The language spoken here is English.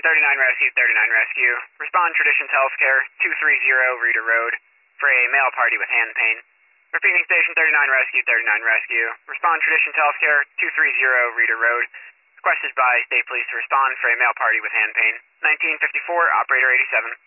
39 Rescue, 39 Rescue. Respond Traditions Healthcare, 230 Reeder Road, for a male party with hand pain. Repeating Station 39 Rescue, 39 Rescue. Respond Traditions Healthcare, 230 Reeder Road. Requested by State Police to respond for a male party with hand pain. 1954, Operator 87.